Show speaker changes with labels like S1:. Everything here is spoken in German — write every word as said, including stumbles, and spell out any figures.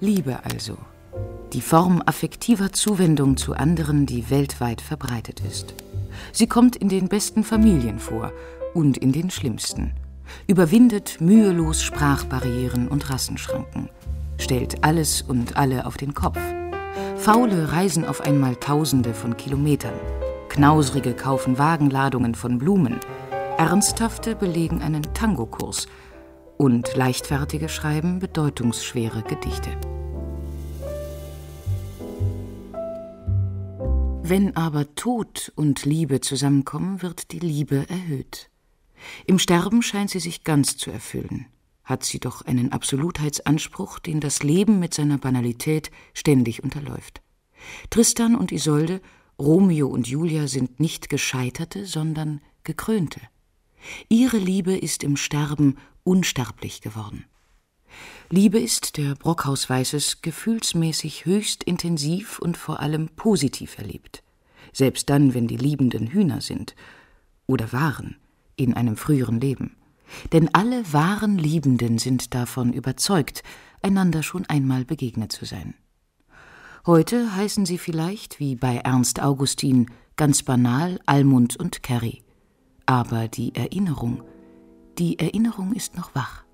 S1: Liebe also. Die Form affektiver Zuwendung zu anderen, die weltweit verbreitet ist. Sie kommt in den besten Familien vor und in den schlimmsten. Überwindet mühelos Sprachbarrieren und Rassenschranken. Stellt alles und alle auf den Kopf. Faule reisen auf einmal Tausende von Kilometern. Knausrige kaufen Wagenladungen von Blumen. Ernsthafte belegen einen Tangokurs. Und Leichtfertige schreiben bedeutungsschwere Gedichte. Wenn aber Tod und Liebe zusammenkommen, wird die Liebe erhöht. Im Sterben scheint sie sich ganz zu erfüllen. Hat sie doch einen Absolutheitsanspruch, den das Leben mit seiner Banalität ständig unterläuft. Tristan und Isolde, Romeo und Julia sind nicht Gescheiterte, sondern Gekrönte. Ihre Liebe ist im Sterben unsterblich geworden. Liebe ist, der Brockhaus weiß es, gefühlsmäßig höchst intensiv und vor allem positiv erlebt. Selbst dann, wenn die Liebenden Hühner sind oder waren in einem früheren Leben. Denn alle wahren Liebenden sind davon überzeugt, einander schon einmal begegnet zu sein. Heute heißen sie vielleicht, wie bei Ernst Augustin, ganz banal Almund und Kerry. Aber die Erinnerung, die Erinnerung ist noch wach.